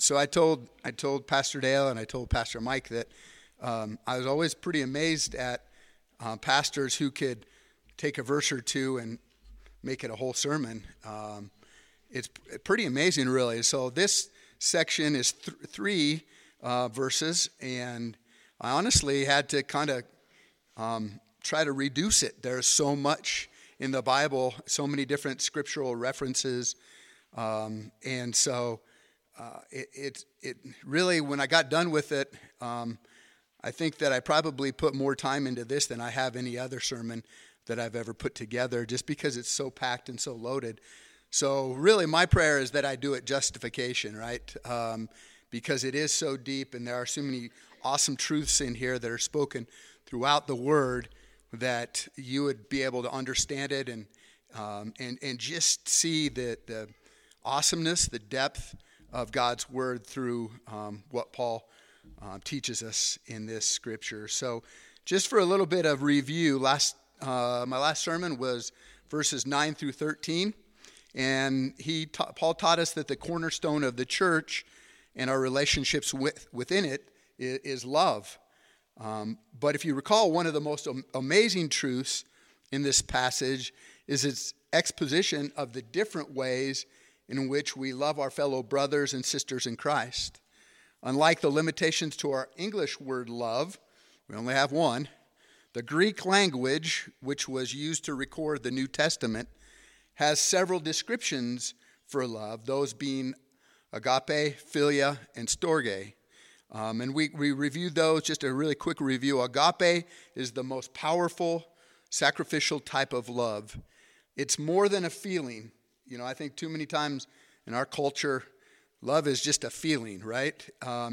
So I told Pastor Dale and I told Pastor Mike that I was always pretty amazed at pastors who could take a verse or two and make it a whole sermon. It's pretty amazing, really. So this section is three verses, and I honestly had to kind of try to reduce it. There's so much in the Bible, so many different scriptural references, and so it really, when I got done with it, I think that I probably put more time into this than I have any other sermon that I've ever put together, just because it's so packed and so loaded. So really, my prayer is that I do it justification, right? Because it is so deep, and there are so many awesome truths in here that are spoken throughout the Word, that you would be able to understand it and just see the awesomeness, the depth of God's Word through what Paul teaches us in this scripture. So just for a little bit of review, my last sermon was verses 9 through 13, and Paul taught us that the cornerstone of the church and our relationships within it is love. But if you recall, one of the most amazing truths in this passage is its exposition of the different ways in which we love our fellow brothers and sisters in Christ. Unlike the limitations to our English word love, we only have one. The Greek language, which was used to record the New Testament, has several descriptions for love, those being agape, philia, and storge. And we reviewed those, just a really quick review. Agape is the most powerful, sacrificial type of love. It's more than a feeling. You know, I think too many times in our culture, love is just a feeling, right?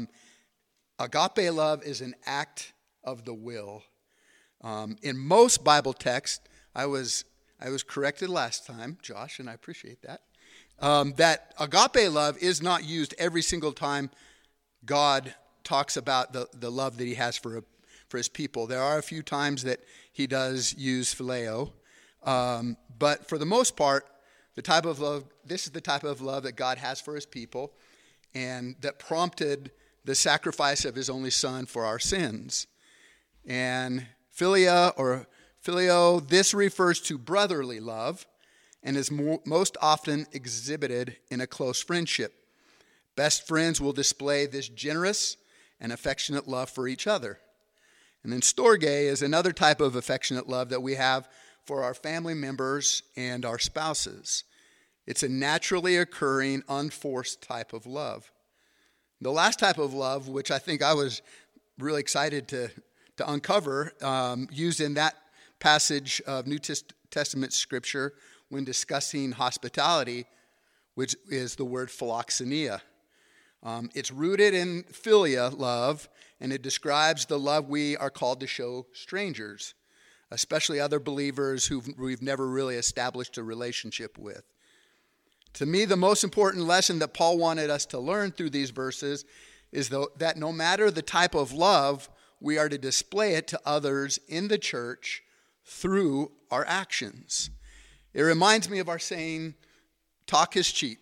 Agape love is an act of the will. In most Bible texts, I was corrected last time, Josh, and I appreciate that, that agape love is not used every single time God talks about the love that he has for his people. There are a few times that he does use phileo, but for the most part, this is the type of love that God has for his people, and that prompted the sacrifice of his only son for our sins. And philia or phileo, this refers to brotherly love and is most often exhibited in a close friendship. Best friends will display this generous and affectionate love for each other. And then storge is another type of affectionate love that we have for our family members and our spouses. It's a naturally occurring, unforced type of love. The last type of love, which I think I was really excited to uncover, used in that passage of New Testament scripture when discussing hospitality, which is the word philoxenia. It's rooted in philia love, and it describes the love we are called to show strangers, especially other believers who we've never really established a relationship with. To me, the most important lesson that Paul wanted us to learn through these verses is that no matter the type of love, we are to display it to others in the church through our actions. It reminds me of our saying, talk is cheap,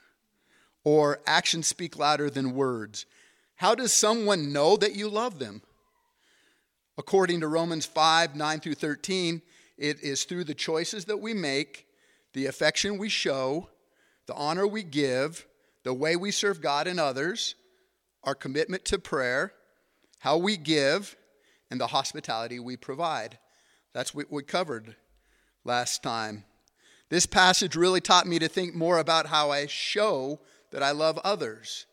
or actions speak louder than words. How does someone know that you love them? According to Romans 5, 9 through 13, it is through the choices that we make, the affection we show, the honor we give, the way we serve God and others, our commitment to prayer, how we give, and the hospitality we provide. That's what we covered last time. This passage really taught me to think more about how I show that I love others.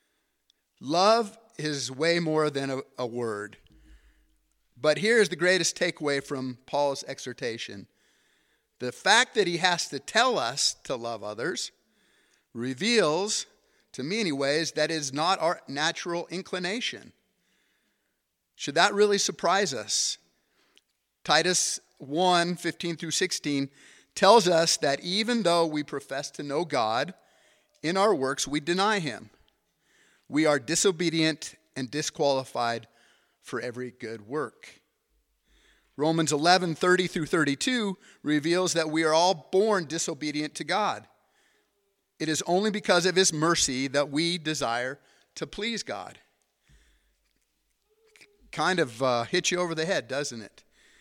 Love is way more than a word. But here's the greatest takeaway from Paul's exhortation. The fact that he has to tell us to love others reveals, to me anyways, that is not our natural inclination. Should that really surprise us? Titus 1, 15 through 16 tells us that even though we profess to know God, in our works we deny him. We are disobedient and disqualified for every good work. Romans 11, 30 through 32 reveals that we are all born disobedient to God. It is only because of his mercy that we desire to please God. Kind of hits you over the head, doesn't it?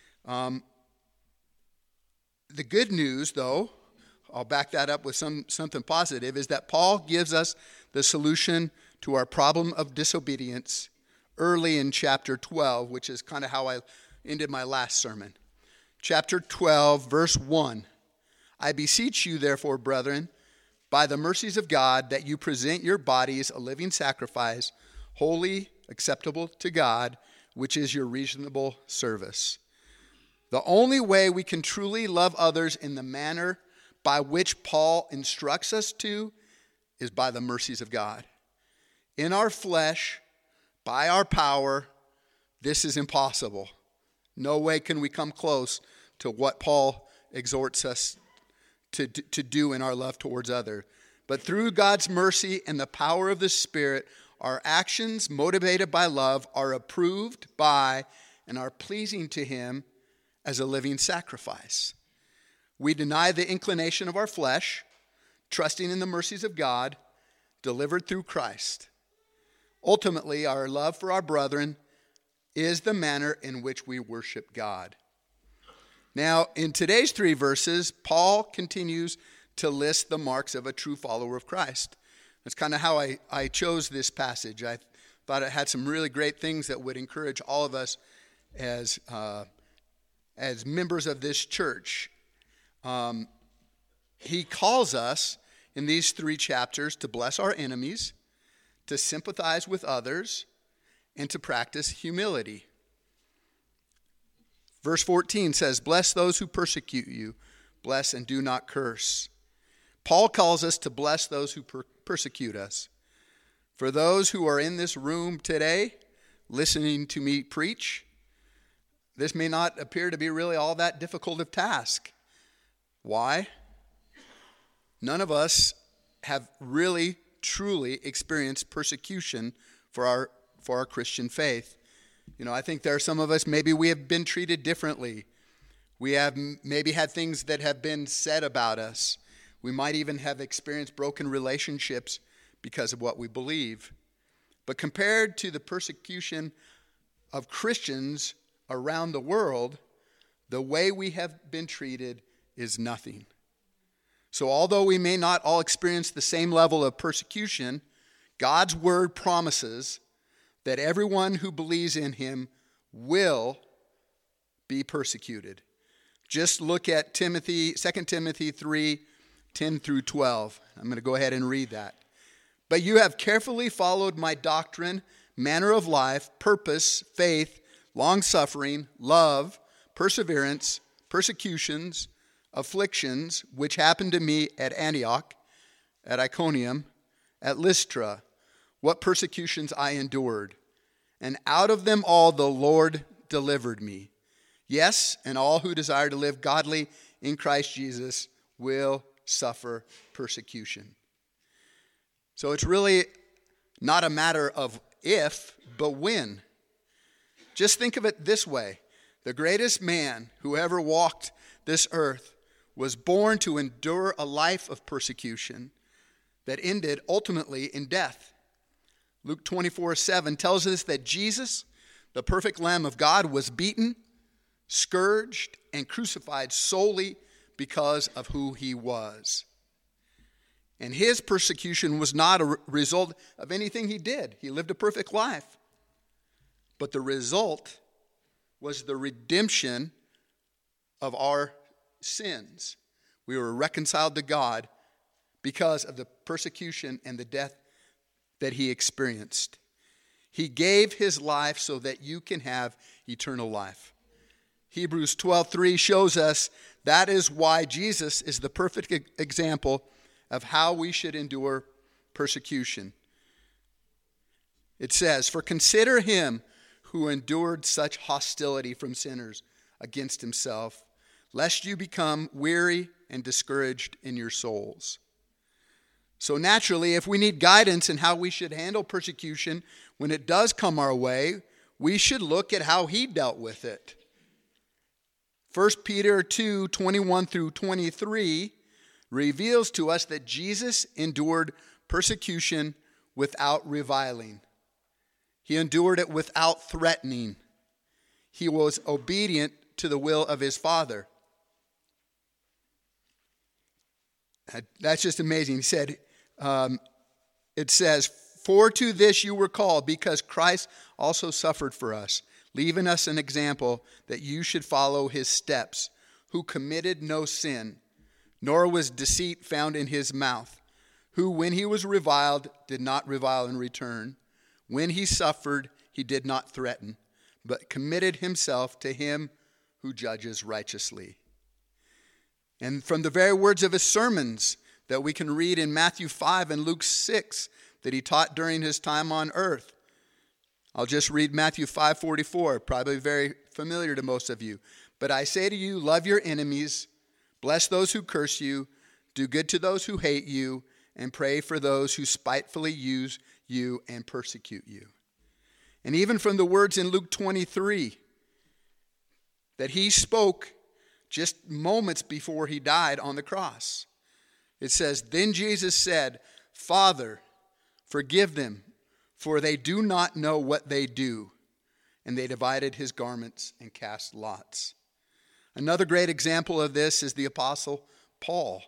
The good news, though, I'll back that up with something positive, is that Paul gives us the solution to our problem of disobedience early in chapter 12, which is kind of how I ended my last sermon. Chapter 12, verse 1. I beseech you, therefore, brethren, by the mercies of God, that you present your bodies a living sacrifice, holy, acceptable to God, which is your reasonable service. The only way we can truly love others in the manner by which Paul instructs us to is by the mercies of God. In our flesh, by our power, this is impossible. No way can we come close to what Paul exhorts us to do in our love towards others. But through God's mercy and the power of the Spirit, our actions motivated by love are approved by and are pleasing to Him as a living sacrifice. We deny the inclination of our flesh, trusting in the mercies of God, delivered through Christ. Ultimately, our love for our brethren is the manner in which we worship God. Now, in today's 3 verses, Paul continues to list the marks of a true follower of Christ. That's kind of how I chose this passage. I thought it had some really great things that would encourage all of us as members of this church. He calls us in these 3 chapters to bless our enemies, to sympathize with others, and to practice humility. Verse 14 says, bless those who persecute you, bless and do not curse. Paul calls us to bless those who persecute us. For those who are in this room today, listening to me preach, this may not appear to be really all that difficult of task. Why? None of us have really, truly experienced persecution for our Christian faith. You know, I think there are some of us, maybe we have been treated differently. We have maybe had things that have been said about us. We might even have experienced broken relationships because of what we believe. But compared to the persecution of Christians around the world, the way we have been treated is nothing. So although we may not all experience the same level of persecution, God's word promises that everyone who believes in Him will be persecuted. Just look at 2 Timothy 3, 10 through 12. I'm going to go ahead and read that. But you have carefully followed my doctrine, manner of life, purpose, faith, long-suffering, love, perseverance, persecutions, afflictions, which happened to me at Antioch, at Iconium, at Lystra, what persecutions I endured. And out of them all the Lord delivered me. Yes, and all who desire to live godly in Christ Jesus will suffer persecution. So it's really not a matter of if, but when. Just think of it this way. The greatest man who ever walked this earth was born to endure a life of persecution that ended ultimately in death. Luke 24:7 tells us that Jesus, the perfect Lamb of God, was beaten, scourged, and crucified solely because of who He was. And His persecution was not a result of anything He did. He lived a perfect life. But the result was the redemption of our sins. We were reconciled to God because of the persecution and the death that He experienced. He gave His life so that you can have eternal life. Hebrews 12:3 shows us that is why Jesus is the perfect example of how we should endure persecution. It says, for consider Him who endured such hostility from sinners against Himself, lest you become weary and discouraged in your souls. So naturally, if we need guidance in how we should handle persecution when it does come our way, we should look at how He dealt with it. 1 Peter 2, 21 through 23 reveals to us that Jesus endured persecution without reviling. He endured it without threatening. He was obedient to the will of his Father. That's just amazing. He said, it says, "For to this you were called, because Christ also suffered for us, leaving us an example that you should follow his steps, who committed no sin, nor was deceit found in his mouth, who when he was reviled did not revile in return. When he suffered, he did not threaten, but committed himself to him who judges righteously." And from the very words of his sermons that we can read in Matthew 5 and Luke 6 that he taught during his time on earth. I'll just read Matthew 5:44, probably very familiar to most of you. "But I say to you, love your enemies, bless those who curse you, do good to those who hate you, and pray for those who spitefully use you and persecute you." And even from the words in Luke 23 that he spoke just moments before he died on the cross. It says, "Then Jesus said, 'Father, forgive them, for they do not know what they do.' And they divided his garments and cast lots." Another great example of this is the Apostle Paul.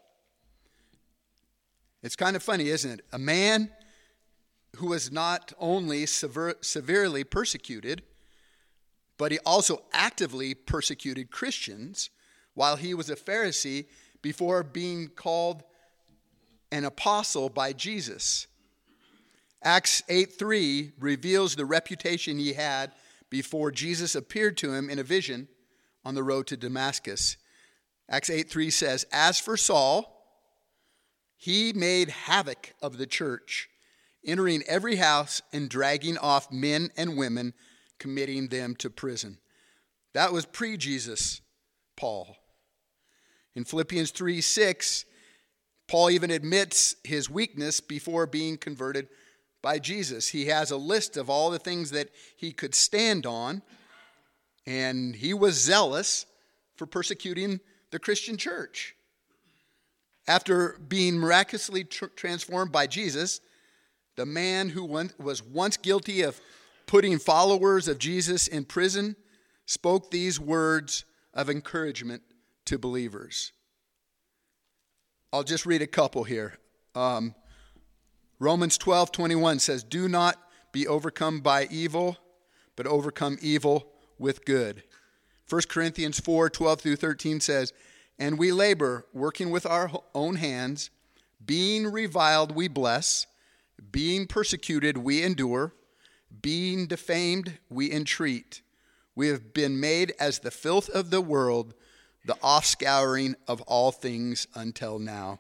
It's kind of funny, isn't it? A man who was not only severely persecuted, but he also actively persecuted Christians while he was a Pharisee before being called an apostle by Jesus. Acts 8:3 reveals the reputation he had before Jesus appeared to him in a vision on the road to Damascus. Acts 8:3 says, "As for Saul, he made havoc of the church, entering every house and dragging off men and women, committing them to prison." That was pre-Jesus Paul. In Philippians 3:6, Paul even admits his weakness before being converted by Jesus. He has a list of all the things that he could stand on, and he was zealous for persecuting the Christian church. After being miraculously transformed by Jesus, the man who was once guilty of putting followers of Jesus in prison spoke these words of encouragement to believers. I'll just read a couple here. Romans 12:21 says, "Do not be overcome by evil, but overcome evil with good." 1 Corinthians 4:12 through 13 says, "And we labor, working with our own hands, being reviled we bless, being persecuted we endure, being defamed we entreat. We have been made as the filth of the world, the offscouring of all things until now."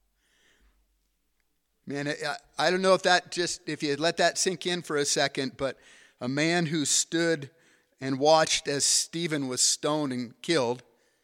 Man, I don't know if you let that sink in for a second, but a man who stood and watched as Stephen was stoned and killed,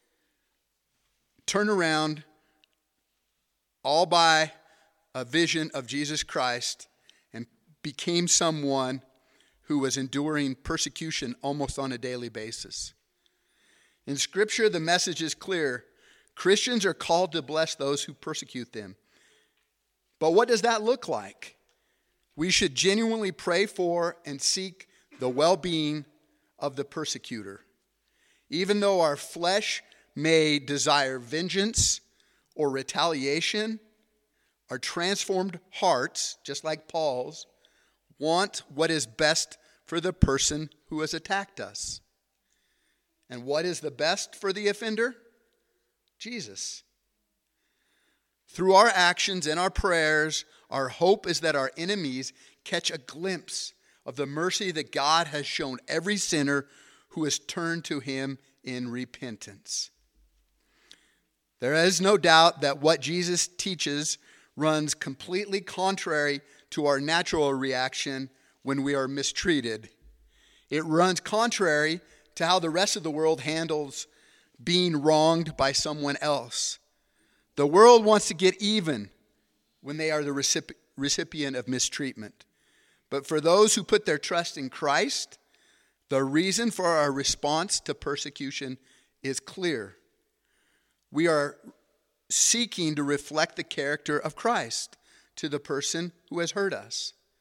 turn around all by a vision of Jesus Christ and became someone who was enduring persecution almost on a daily basis. In Scripture, the message is clear. Christians are called to bless those who persecute them. But what does that look like? We should genuinely pray for and seek the well-being of the persecutor. Even though our flesh may desire vengeance or retaliation, our transformed hearts, just like Paul's, want what is best for the person who has attacked us. And what is the best for the offender? Jesus. Through our actions and our prayers, our hope is that our enemies catch a glimpse of the mercy that God has shown every sinner who has turned to him in repentance. There is no doubt that what Jesus teaches runs completely contrary to our natural reaction when we are mistreated. It runs contrary to how the rest of the world handles being wronged by someone else. The world wants to get even when they are the recipient of mistreatment. But for those who put their trust in Christ, the reason for our response to persecution is clear. We are seeking to reflect the character of Christ to the person who has hurt us.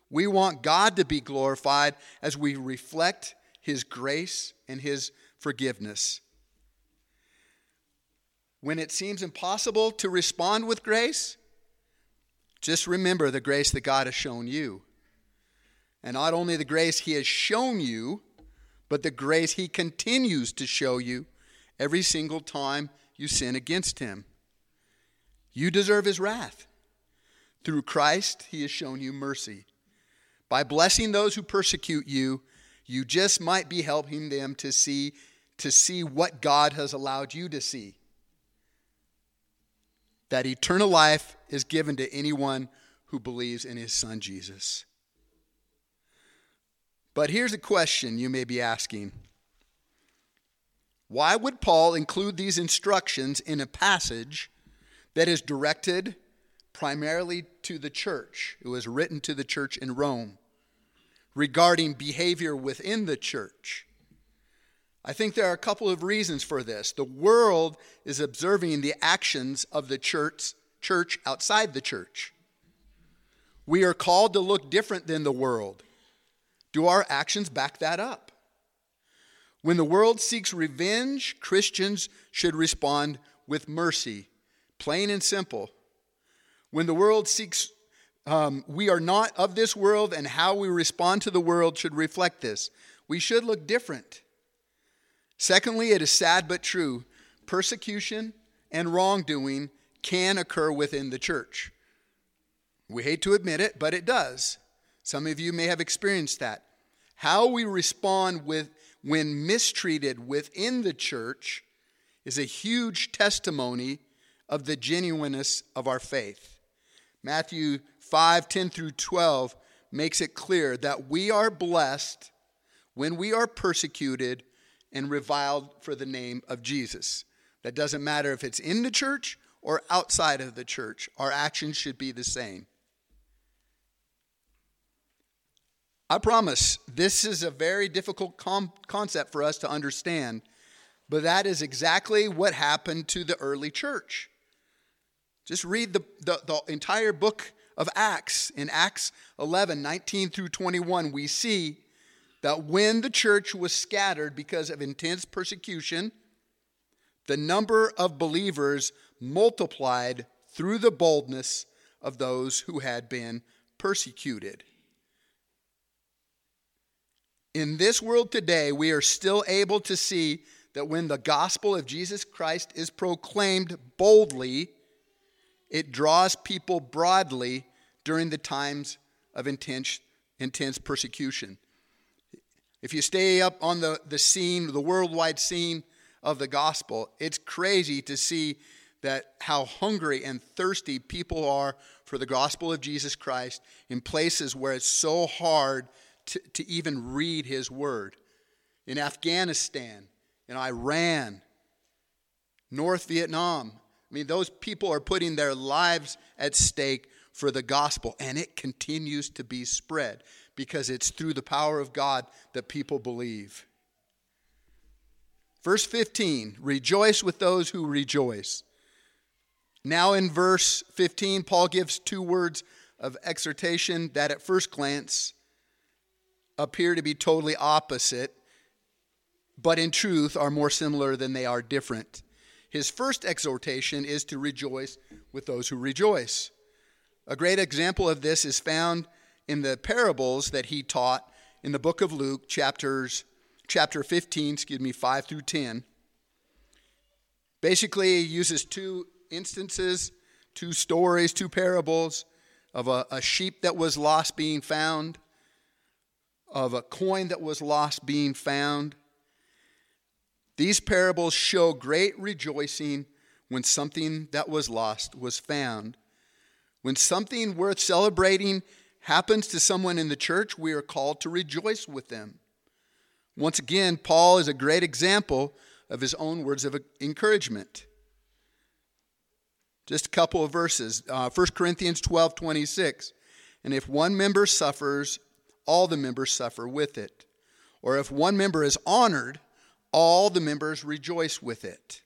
We want God to be glorified as we reflect his grace and his forgiveness. When it seems impossible to respond with grace, just remember the grace that God has shown you. And not only the grace he has shown you, but the grace he continues to show you every single time you sin against him. You deserve his wrath. Through Christ, he has shown you mercy. By blessing those who persecute you, you just might be helping them to see what God has allowed you to see. That eternal life is given to anyone who believes in his Son Jesus. But here's a question you may be asking. Why would Paul include these instructions in a passage that is directed primarily to the church? It was written to the church in Rome regarding behavior within the church. I think there are a couple of reasons for this. The world is observing the actions of the church outside the church. We are called to look different than the world. Do our actions back that up? When the world seeks revenge, Christians should respond with mercy, plain and simple. When the world seeks, we are not of this world, and how we respond to the world should reflect this. We should look different. Secondly, it is sad but true. Persecution and wrongdoing can occur within the church. We hate to admit it, but it does. Some of you may have experienced that. How we respond when mistreated within the church is a huge testimony of the genuineness of our faith. Matthew 5:10 through 12 makes it clear that we are blessed when we are persecuted and reviled for the name of Jesus. That doesn't matter if it's in the church or outside of the church. Our actions should be the same. I promise this is a very difficult concept for us to understand, but that is exactly what happened to the early church. Just read the entire book of Acts. In Acts 11:19 through 21, we see that when the church was scattered because of intense persecution, the number of believers multiplied through the boldness of those who had been persecuted. In this world today, we are still able to see that when the gospel of Jesus Christ is proclaimed boldly, it draws people broadly during the times of intense persecution. If you stay up on the scene, the worldwide scene of the gospel, it's crazy to see that how hungry and thirsty people are for the gospel of Jesus Christ in places where it's so hard to even read his word. In Afghanistan, in Iran, North Vietnam. I mean, those people are putting their lives at stake for the gospel, and it continues to be spread because it's through the power of God that people believe. Verse 15, rejoice with those who rejoice. Now in verse 15, Paul gives two words of exhortation that at first glance appear to be totally opposite, but in truth are more similar than they are different. His first exhortation is to rejoice with those who rejoice. A great example of this is found in the parables that he taught in the book of Luke, chapter 15, 5 through 10. Basically, he uses two instances, two stories, two parables of a sheep that was lost being found, of a coin that was lost being found. These parables show great rejoicing when something that was lost was found. When something worth celebrating happens to someone in the church, we are called to rejoice with them. Once again, Paul is a great example of his own words of encouragement. Just a couple of verses. 1 Corinthians 12:26. And if one member suffers, all the members suffer with it. Or if one member is honored, all the members rejoice with it.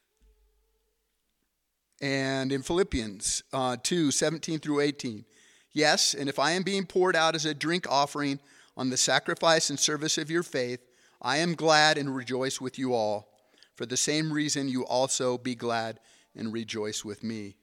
And in Philippians 2:17 through 18. Yes, and if I am being poured out as a drink offering on the sacrifice and service of your faith, I am glad and rejoice with you all. For the same reason, you also be glad and rejoice with me.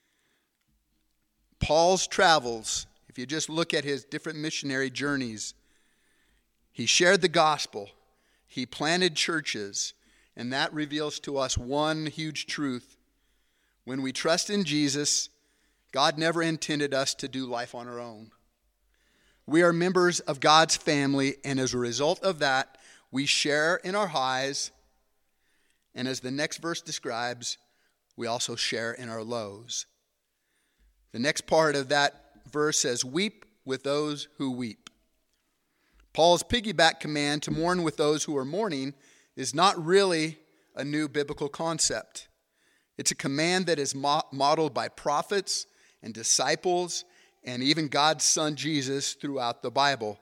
Paul's travels, if you just look at his different missionary journeys, he shared the gospel, he planted churches, and that reveals to us one huge truth. When we trust in Jesus, God never intended us to do life on our own. We are members of God's family, and as a result of that, we share in our highs, and as the next verse describes, we also share in our lows. The next part of that verse says, weep with those who weep. Paul's piggyback command to mourn with those who are mourning is not really a new biblical concept. It's a command that is modeled by prophets and disciples and even God's Son Jesus throughout the Bible.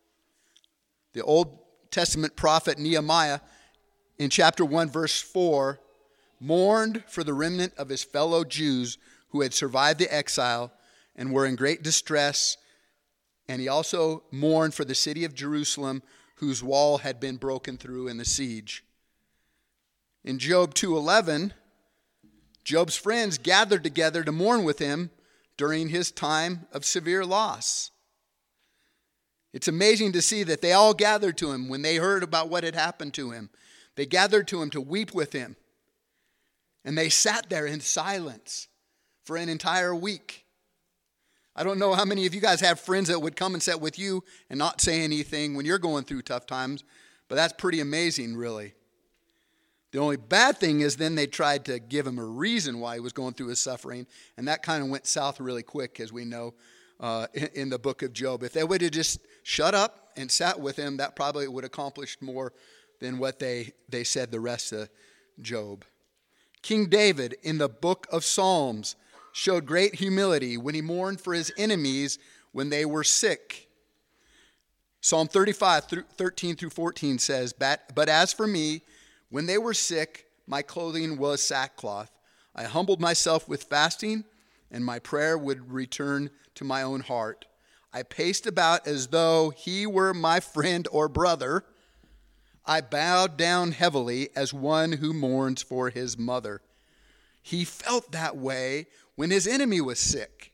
The Old Testament prophet Nehemiah in chapter 1 verse 4 mourned for the remnant of his fellow Jews who had survived the exile and were in great distress, and he also mourned for the city of Jerusalem whose wall had been broken through in the siege. In Job 2:11, Job's friends gathered together to mourn with him during his time of severe loss. It's amazing to see that they all gathered to him when they heard about what had happened to him. They gathered to him to weep with him. And they sat there in silence for an entire week. I don't know how many of you guys have friends that would come and sit with you and not say anything when you're going through tough times, but that's pretty amazing, really. The only bad thing is then they tried to give him a reason why he was going through his suffering, and that kind of went south really quick, as we know in the book of Job. If they would have just shut up and sat with him, that probably would have accomplished more than what they said the rest of Job. King David in the book of Psalms showed great humility when he mourned for his enemies when they were sick. Psalm 35, 13 through 14 says, But as for me, when they were sick, my clothing was sackcloth. I humbled myself with fasting, and my prayer would return to my own heart. I paced about as though he were my friend or brother. I bowed down heavily as one who mourns for his mother. He felt that way when his enemy was sick.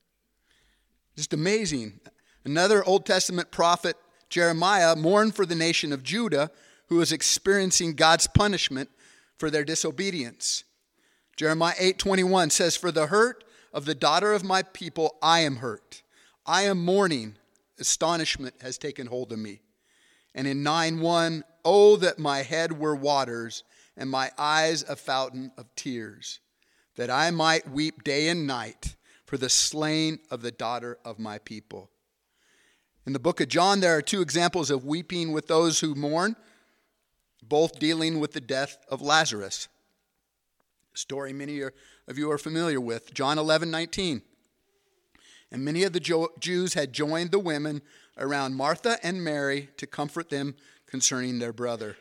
Just amazing. Another Old Testament prophet, Jeremiah, mourned for the nation of Judah, who was experiencing God's punishment for their disobedience. Jeremiah 8:21 says, For the hurt of the daughter of my people, I am hurt. I am mourning. Astonishment has taken hold of me. And in 9:1, Oh, that my head were waters and my eyes a fountain of tears, that I might weep day and night for the slain of the daughter of my people. In the book of John, there are two examples of weeping with those who mourn, both dealing with the death of Lazarus. A story many of you are familiar with. John 11:19. And many of the Jews had joined the women around Martha and Mary to comfort them concerning their brother.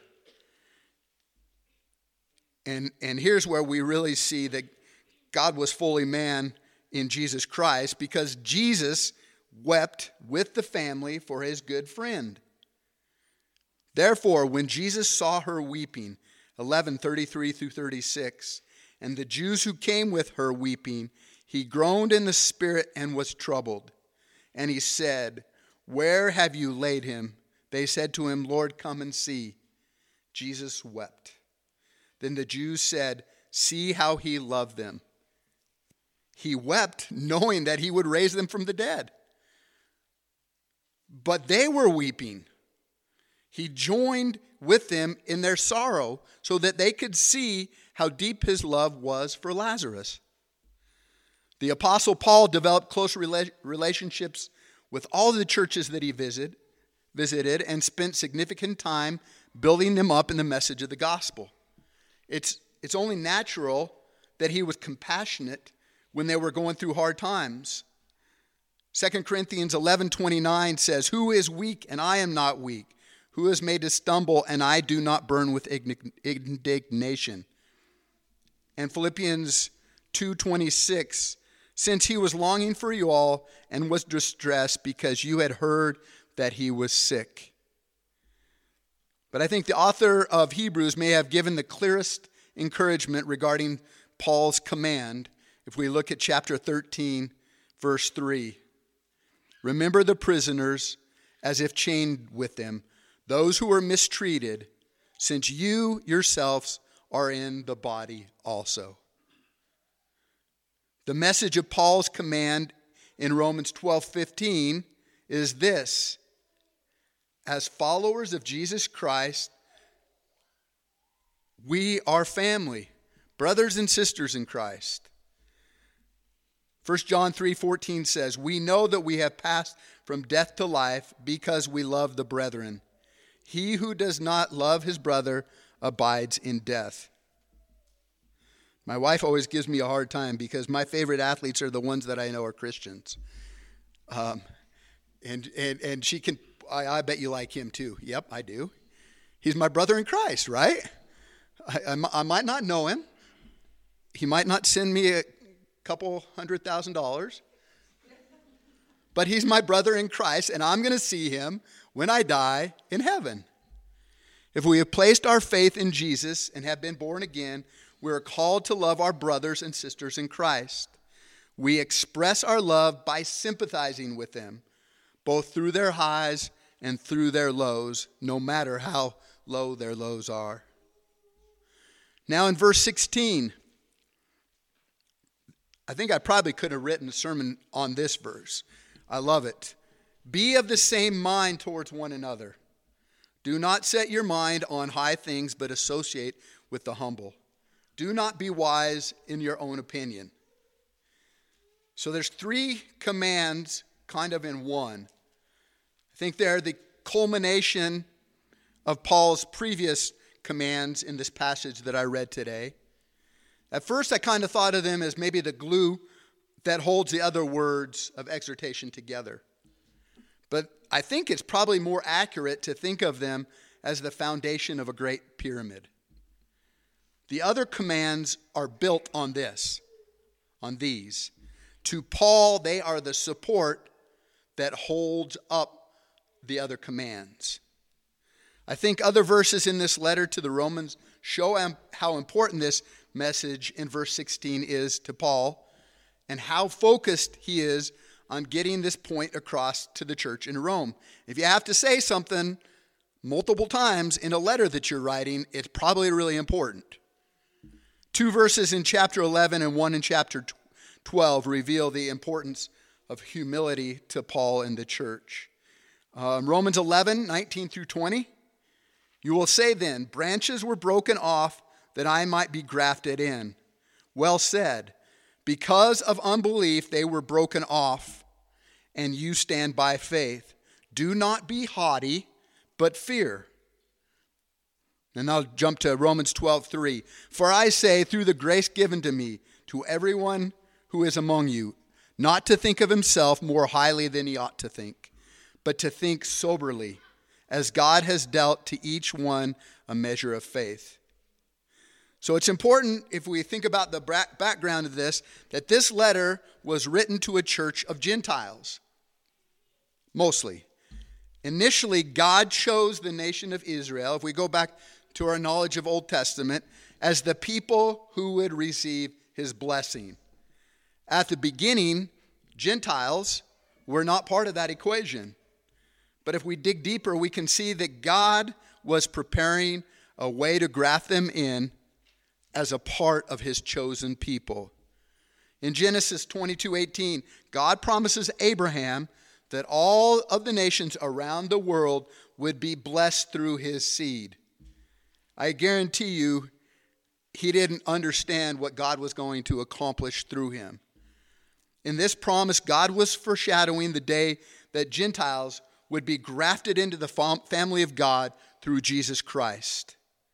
And here's where we really see that God was fully man in Jesus Christ, because Jesus wept with the family for his good friend. Therefore, when Jesus saw her weeping, 11:33 through 36, and the Jews who came with her weeping, he groaned in the spirit and was troubled. And he said, Where have you laid him? They said to him, Lord, come and see. Jesus wept. Then the Jews said, See how he loved them. He wept knowing that he would raise them from the dead. But they were weeping. He joined with them in their sorrow so that they could see how deep his love was for Lazarus. The Apostle Paul developed close relationships with all the churches that he visited and spent significant time building them up in the message of the gospel. It's only natural that he was compassionate when they were going through hard times. 2 Corinthians 11:29 says, Who is weak and I am not weak? Who is made to stumble and I do not burn with indignation? And Philippians 2:26 since he was longing for you all and was distressed because you had heard that he was sick. But I think the author of Hebrews may have given the clearest encouragement regarding Paul's command if we look at chapter 13, verse 3. Remember the prisoners as if chained with them, those who were mistreated, since you yourselves are in the body also. The message of Paul's command in Romans 12:15 is this: as followers of Jesus Christ, we are family, brothers and sisters in Christ. 1 John 3:14 says, we know that we have passed from death to life because we love the brethren. He who does not love his brother abides in death. My wife always gives me a hard time because my favorite athletes are the ones that I know are Christians. And she can, I bet you like him too. Yep, I do. He's my brother in Christ, right? I might not know him. He might not send me a couple $100,000. But he's my brother in Christ, and I'm going to see him when I die in heaven. If we have placed our faith in Jesus and have been born again, we are called to love our brothers and sisters in Christ. We express our love by sympathizing with them, both through their highs and through their lows, no matter how low their lows are. Now in verse 16, I think I probably could have written a sermon on this verse. I love it. Be of the same mind towards one another. Do not set your mind on high things, but associate with the humble. Do not be wise in your own opinion. So there's three commands kind of in one. I think they're the culmination of Paul's previous commands in this passage that I read today. At first, I kind of thought of them as maybe the glue that holds the other words of exhortation together. But I think it's probably more accurate to think of them as the foundation of a great pyramid. The other commands are built on these. To Paul, they are the support that holds up the other commands. I think other verses in this letter to the Romans show how important this message in verse 16 is to Paul and how focused he is on getting this point across to the church in Rome. If you have to say something multiple times in a letter that you're writing, it's probably really important. 2 verses in chapter 11 and 1 in chapter 12 reveal the importance of humility to Paul and the church. Romans 11, 19 through 20. You will say then, branches were broken off that I might be grafted in. Well said. Because of unbelief they were broken off, and you stand by faith. Do not be haughty, but fear. And I'll jump to Romans 12:3. For I say, through the grace given to me, to everyone who is among you, not to think of himself more highly than he ought to think, but to think soberly, as God has dealt to each one a measure of faith. So it's important, if we think about the background of this, that this letter was written to a church of Gentiles, mostly. Initially, God chose the nation of Israel, if we go back to our knowledge of Old Testament, as the people who would receive his blessing. At the beginning, Gentiles were not part of that equation. But if we dig deeper, we can see that God was preparing a way to graft them in as a part of his chosen people. In Genesis 22:18, God promises Abraham that all of the nations around the world would be blessed through his seed. I guarantee you, he didn't understand what God was going to accomplish through him. In this promise, God was foreshadowing the day that Gentiles would be grafted into the family of God through Jesus Christ.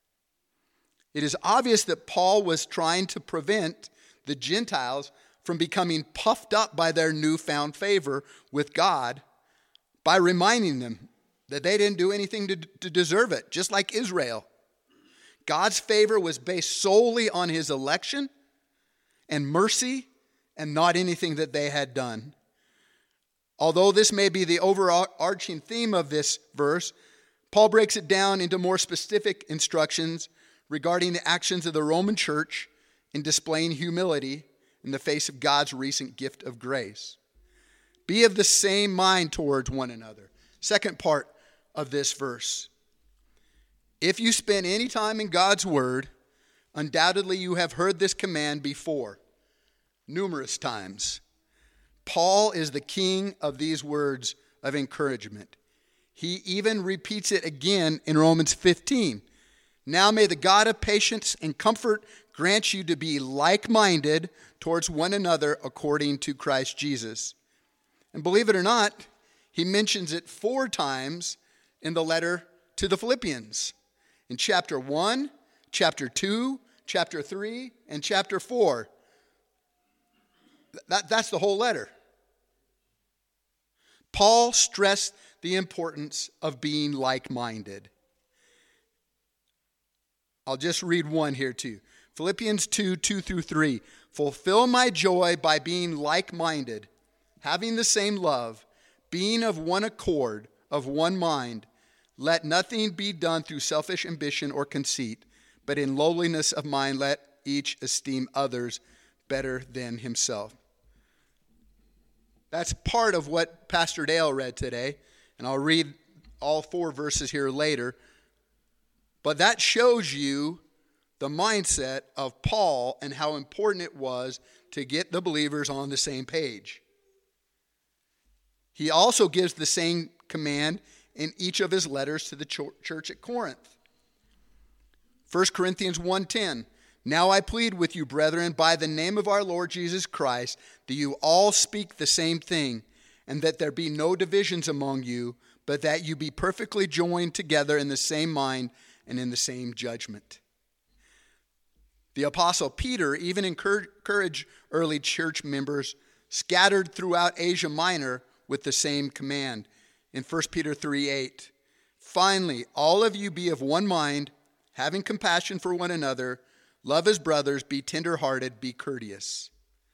It is obvious that Paul was trying to prevent the Gentiles from becoming puffed up by their newfound favor with God by reminding them that they didn't do anything to deserve it, just like Israel. God's favor was based solely on his election and mercy and not anything that they had done. Although this may be the overarching theme of this verse, Paul breaks it down into more specific instructions regarding the actions of the Roman church in displaying humility in the face of God's recent gift of grace. Be of the same mind towards one another. Second part of this verse. If you spend any time in God's word, undoubtedly you have heard this command before, numerous times. Paul is the king of these words of encouragement. He even repeats it again in Romans 15. Now may the God of patience and comfort grant you to be like-minded towards one another according to Christ Jesus. And believe it or not, he mentions it 4 times in the letter to the Philippians. In chapter 1, chapter 2, chapter 3, and chapter 4. That's the whole letter. Paul stressed the importance of being like-minded. I'll just read one here too. Philippians 2, 2 through 3. Fulfill my joy by being like-minded, having the same love, being of one accord, of one mind. Let nothing be done through selfish ambition or conceit, but in lowliness of mind let each esteem others better than himself. That's part of what Pastor Dale read today, and I'll read all 4 verses here later. But that shows you the mindset of Paul and how important it was to get the believers on the same page. He also gives the same command in each of his letters to the church at Corinth. 1 Corinthians 1:10. Now I plead with you, brethren, by the name of our Lord Jesus Christ, that you all speak the same thing, and that there be no divisions among you, but that you be perfectly joined together in the same mind and in the same judgment. The Apostle Peter even encouraged early church members scattered throughout Asia Minor with the same command in 1 Peter 3:8. Finally, all of you be of one mind, having compassion for one another, love as brothers, be tender-hearted, be courteous.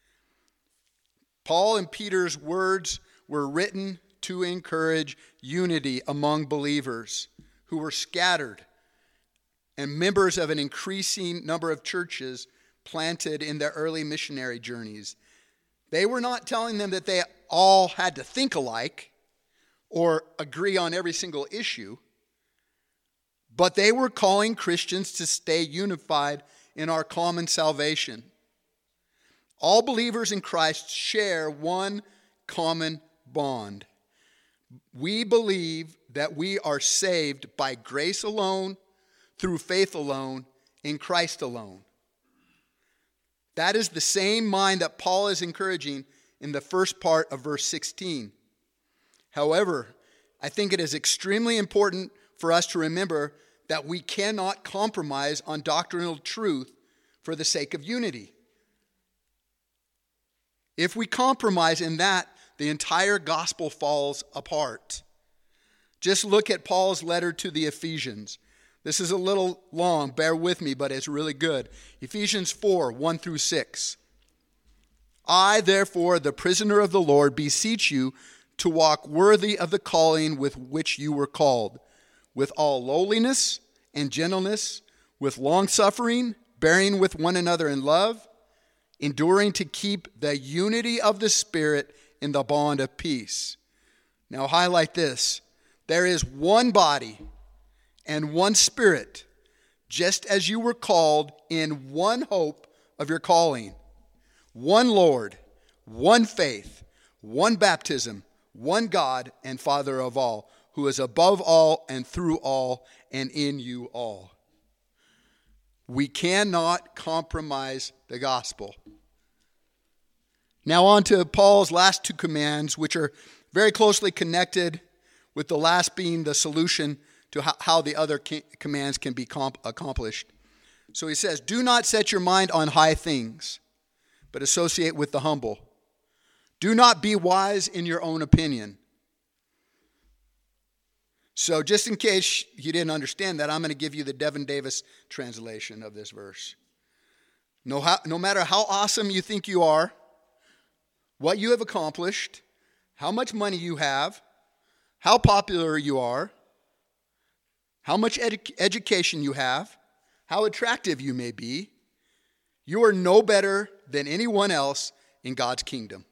Paul and Peter's words were written to encourage unity among believers who were scattered and members of an increasing number of churches planted in their early missionary journeys. They were not telling them that they all had to think alike or agree on every single issue, but they were calling Christians to stay unified in our common salvation. All believers in Christ share one common bond. We believe that we are saved by grace alone, through faith alone, in Christ alone. That is the same mind that Paul is encouraging in the first part of verse 16. However, I think it is extremely important for us to remember that we cannot compromise on doctrinal truth for the sake of unity. If we compromise in that, the entire gospel falls apart. Just look at Paul's letter to the Ephesians. This is a little long, bear with me, but it's really good. Ephesians 4, 1 through 6. I, therefore, the prisoner of the Lord, beseech you to walk worthy of the calling with which you were called, with all lowliness and gentleness, with longsuffering, bearing with one another in love, enduring to keep the unity of the Spirit in the bond of peace. Now highlight this. There is one body and one Spirit, just as you were called in one hope of your calling, one Lord, one faith, one baptism, one God and Father of all, who is above all and through all and in you all. We cannot compromise the gospel. Now on to Paul's last 2 commands, which are very closely connected, with the last being the solution to how the other commands can be accomplished. So he says, do not set your mind on high things, but associate with the humble. Do not be wise in your own opinion. So just in case you didn't understand that, I'm going to give you the Devin Davis translation of this verse. No matter how awesome you think you are, what you have accomplished, how much money you have, how popular you are, how much education you have, how attractive you may be, you are no better than anyone else in God's kingdom.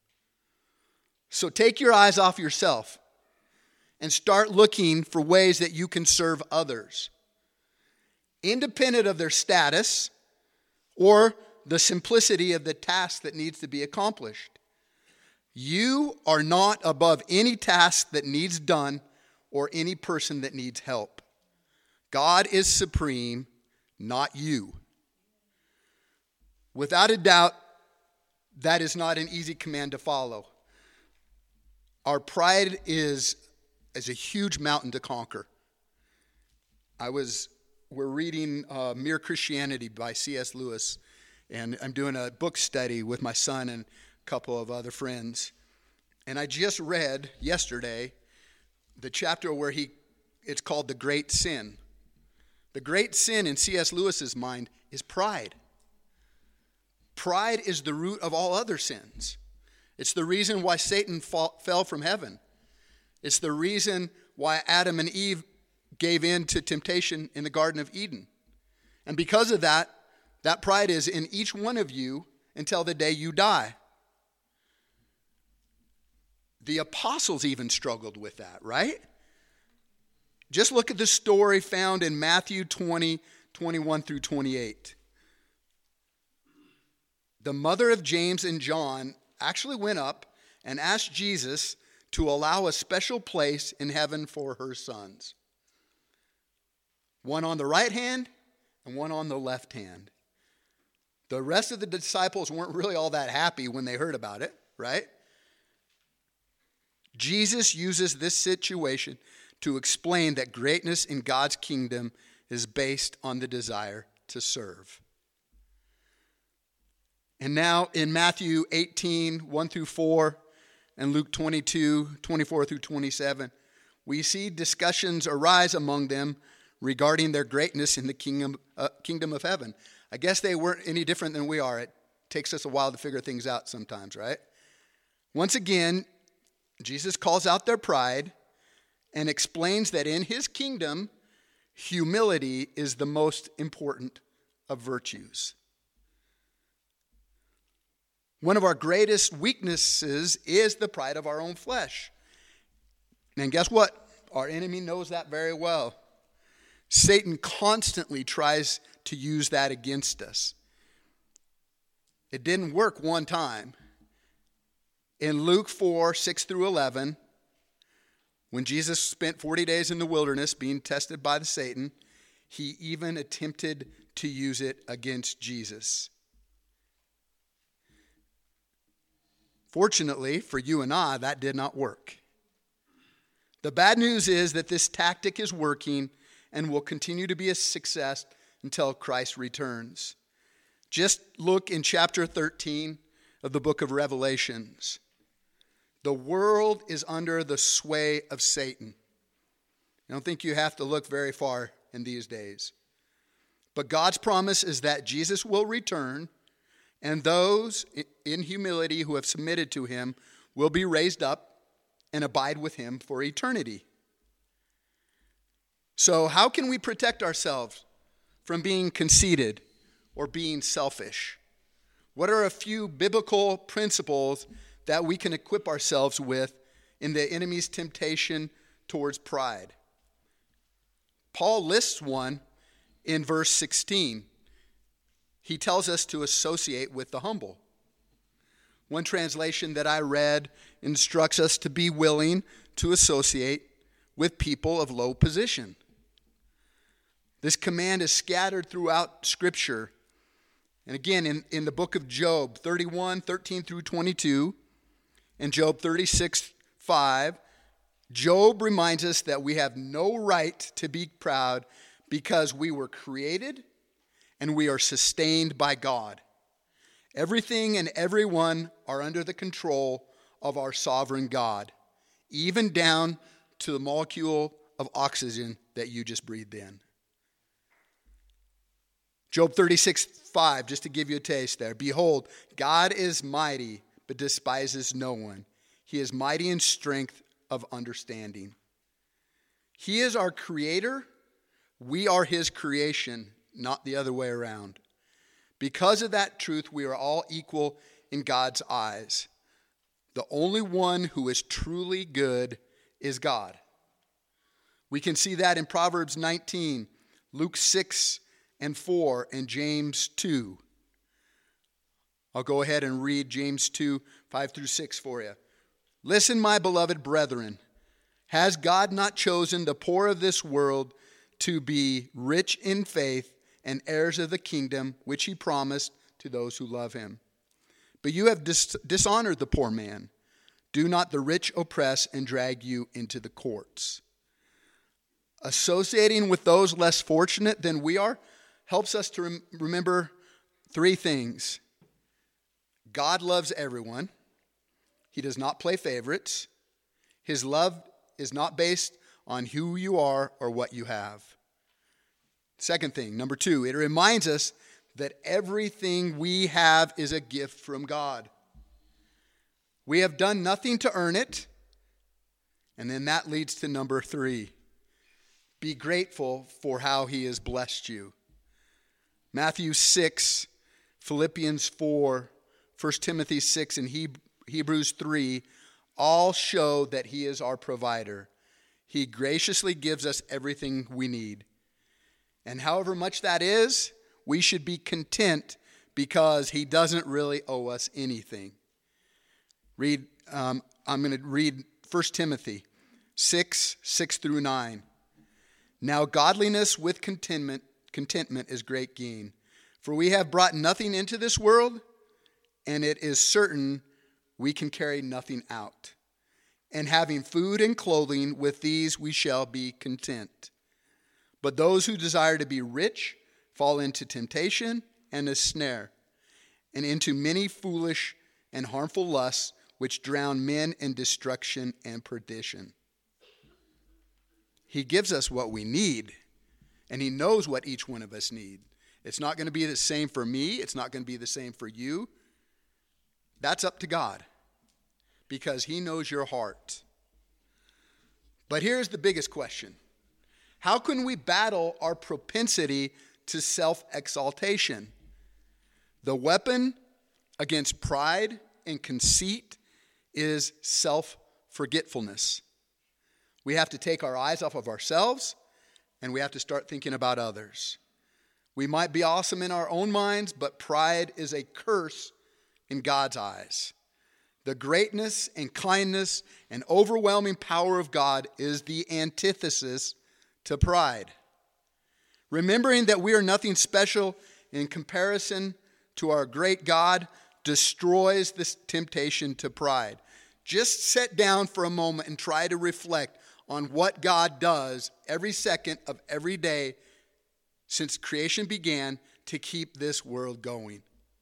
So take your eyes off yourself and start looking for ways that you can serve others, independent of their status or the simplicity of the task that needs to be accomplished. You are not above any task that needs done or any person that needs help. God is supreme, not you. Without a doubt, that is not an easy command to follow. Our pride is a huge mountain to conquer. We're reading Mere Christianity by C.S. Lewis, and I'm doing a book study with my son and a couple of other friends. And I just read yesterday the chapter where it's called The Great Sin. The great sin in C.S. Lewis's mind is pride. Pride is the root of all other sins. It's the reason why Satan fell from heaven. It's the reason why Adam and Eve gave in to temptation in the Garden of Eden. And because of that, that pride is in each one of you until the day you die. The apostles even struggled with that, right? Just look at the story found in Matthew 20, 21 through 28. The mother of James and John actually went up and asked Jesus to allow a special place in heaven for her sons. One on the right hand and one on the left hand. The rest of the disciples weren't really all that happy when they heard about it, right? Jesus uses this situation to explain that greatness in God's kingdom is based on the desire to serve. And now in Matthew 18, 1 through 4, and Luke 22, 24 through 27, we see discussions arise among them regarding their greatness in the kingdom of heaven. I guess they weren't any different than we are. It takes us a while to figure things out sometimes, right? Once again, Jesus calls out their pride and explains that in his kingdom, humility is the most important of virtues. One of our greatest weaknesses is the pride of our own flesh. And guess what? Our enemy knows that very well. Satan constantly tries to use that against us. It didn't work one time. In Luke 4, 6 through 11, when Jesus spent 40 days in the wilderness being tested by Satan, he even attempted to use it against Jesus. Fortunately for you and I, that did not work. The bad news is that this tactic is working and will continue to be a success until Christ returns. Just look in chapter 13 of the book of Revelations. The world is under the sway of Satan. I don't think you have to look very far in these days. But God's promise is that Jesus will return, and those in humility who have submitted to him will be raised up and abide with him for eternity. So how can we protect ourselves from being conceited or being selfish? What are a few biblical principles that we can equip ourselves with in the enemy's temptation towards pride? Paul lists one in verse 16. He tells us to associate with the humble. One translation that I read instructs us to be willing to associate with people of low position. This command is scattered throughout Scripture. And again, in the book of Job, 31, 13 through 22, and Job 36, 5, Job reminds us that we have no right to be proud because we were created and we are sustained by God. Everything and everyone are under the control of our sovereign God, even down to the molecule of oxygen that you just breathed in. Job 36, 5, just to give you a taste there. Behold, God is mighty, but despises no one. He is mighty in strength of understanding. He is our creator. We are his creation, not the other way around. Because of that truth, we are all equal in God's eyes. The only one who is truly good is God. We can see that in Proverbs 19, Luke 6 and 4, and James 2. I'll go ahead and read James 2, 5 through 6 for you. Listen, my beloved brethren, has God not chosen the poor of this world to be rich in faith and heirs of the kingdom which he promised to those who love him? But you have dishonored the poor man. Do not the rich oppress and drag you into the courts? Associating with those less fortunate than we are helps us to remember three things. God loves everyone. He does not play favorites. His love is not based on who you are or what you have. Second thing, number two, it reminds us that everything we have is a gift from God. We have done nothing to earn it. And then that leads to number three. Be grateful for how he has blessed you. Matthew 6, Philippians 4, 1 Timothy 6, and Hebrews 3 all show that he is our provider. He graciously gives us everything we need. And however much that is, we should be content because he doesn't really owe us anything. I'm going to read 1 Timothy 6 through 9. Now godliness with contentment is great gain. For we have brought nothing into this world, and it is certain we can carry nothing out. And having food and clothing, with these we shall be content. But those who desire to be rich fall into temptation and a snare, and into many foolish and harmful lusts, which drown men in destruction and perdition. He gives us what we need, and he knows what each one of us need. It's not going to be the same for me. It's not going to be the same for you. That's up to God, because he knows your heart. But here's the biggest question. How can we battle our propensity to self-exaltation? The weapon against pride and conceit is self-forgetfulness. We have to take our eyes off of ourselves, and we have to start thinking about others. We might be awesome in our own minds, but pride is a curse in God's eyes. The greatness and kindness and overwhelming power of God is the antithesis to pride. Remembering that we are nothing special in comparison to our great God destroys this temptation to pride. Just sit down for a moment and try to reflect on what God does every second of every day since creation began to keep this world going.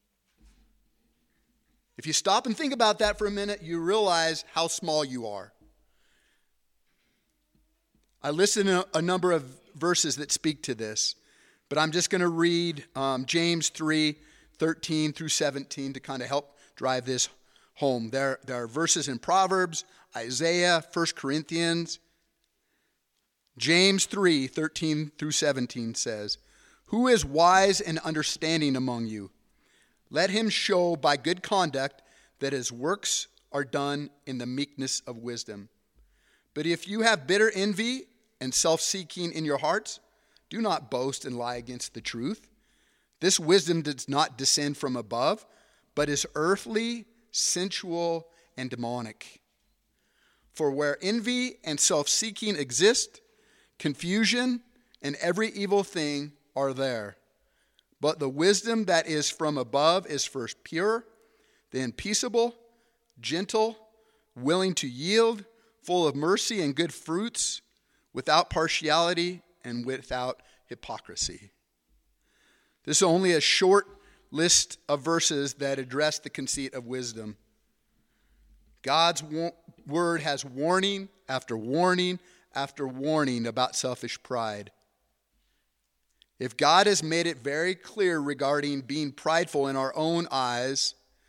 If you stop and think about that for a minute, you realize how small you are. I listed a number of verses that speak to this, but I'm just going to read James 3, 13 through 17 to kind of help drive this home. There are verses in Proverbs, Isaiah, 1 Corinthians. James 3, 13 through 17 says, "Who is wise and understanding among you? Let him show by good conduct that his works are done in the meekness of wisdom. But if you have bitter envy and self-seeking in your hearts, do not boast and lie against the truth. This wisdom does not descend from above, but is earthly, sensual, and demonic. For where envy and self-seeking exist, confusion and every evil thing are there. But the wisdom that is from above is first pure, then peaceable, gentle, willing to yield, full of mercy and good fruits, without partiality and without hypocrisy." This is only a short list of verses that address the conceit of wisdom. God's word has warning after warning after warning about selfish pride. If God has made it very clear regarding being prideful in our own eyes,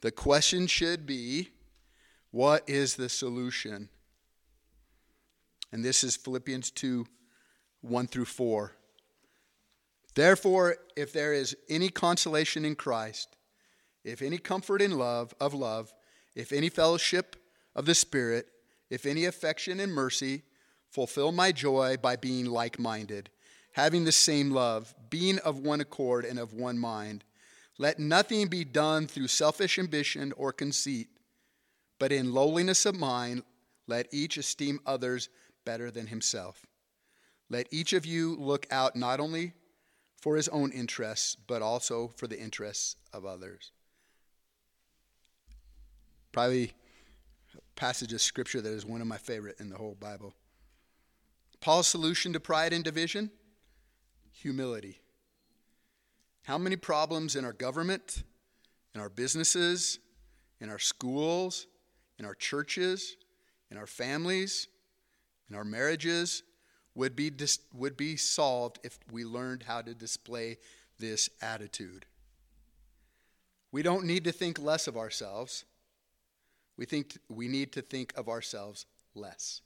The question should be, what is the solution? And this is Philippians 2, 1 through 4. Therefore, if there is any consolation in Christ, if any comfort in love, if any fellowship of the Spirit, if any affection and mercy, fulfill my joy by being like-minded, having the same love, being of one accord and of one mind. Let nothing be done through selfish ambition or conceit, but in lowliness of mind, let each esteem others better than himself. Let each of you look out not only for his own interests, but also for the interests of others. Probably a passage of scripture that is one of my favorite in the whole Bible. Paul's solution to pride and division? Humility. How many problems in our government, in our businesses, in our schools, in our churches, in our families, in our marriages would be solved if we learned how to display this attitude. We don't need to think less of ourselves. We need to think of ourselves less.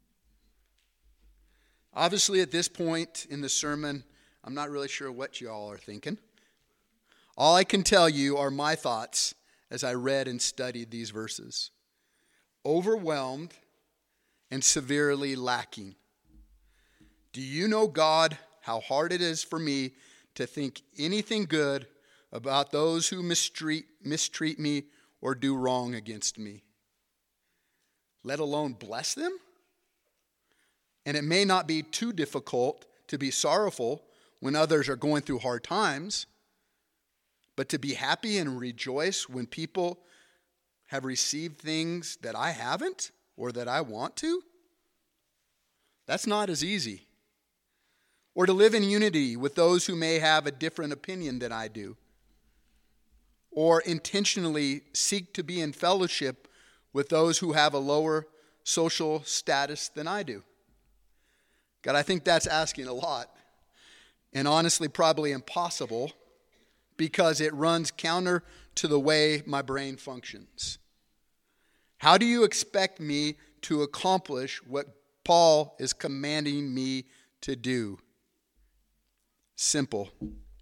Obviously, at this point in the sermon, I'm not really sure what you all are thinking. All I can tell you are my thoughts as I read and studied these verses. Overwhelmed and severely lacking. Do you know, God, how hard it is for me to think anything good about those who mistreat me or do wrong against me? Let alone bless them? And it may not be too difficult to be sorrowful when others are going through hard times, but to be happy and rejoice when people have received things that I haven't or that I want to? That's not as easy. Or to live in unity with those who may have a different opinion than I do. Or intentionally seek to be in fellowship with those who have a lower social status than I do. God, I think that's asking a lot. And honestly, probably impossible, because it runs counter to the way my brain functions. How do you expect me to accomplish what Paul is commanding me to do? Simple.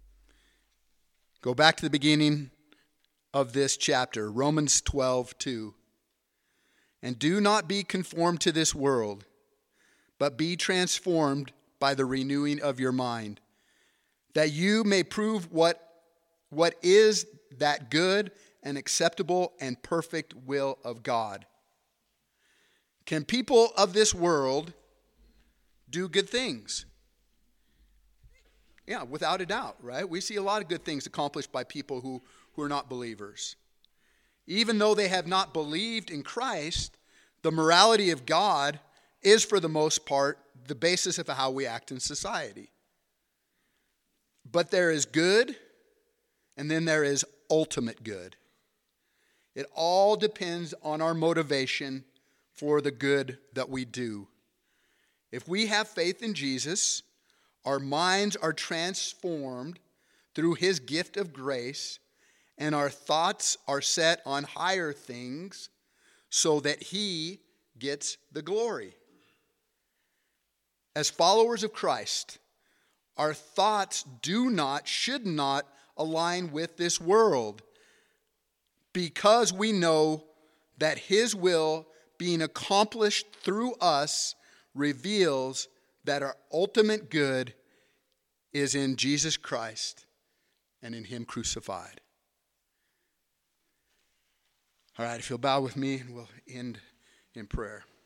Go back to the beginning of this chapter, Romans 12:2. And do not be conformed to this world, but be transformed by the renewing of your mind, that you may prove what is that good and acceptable and perfect will of God. Can people of this world do good things? Yeah, without a doubt, right? We see a lot of good things accomplished by people who are not believers. Even though they have not believed in Christ, the morality of God is, for the most part, the basis of how we act in society. But there is good, and then there is ultimate good. It all depends on our motivation for the good that we do. If we have faith in Jesus, our minds are transformed through his gift of grace, and our thoughts are set on higher things so that he gets the glory. As followers of Christ, our thoughts should not align with this world, because we know that his will being accomplished through us reveals that our ultimate good is in Jesus Christ and in him crucified. All right, if you'll bow with me, and we'll end in prayer.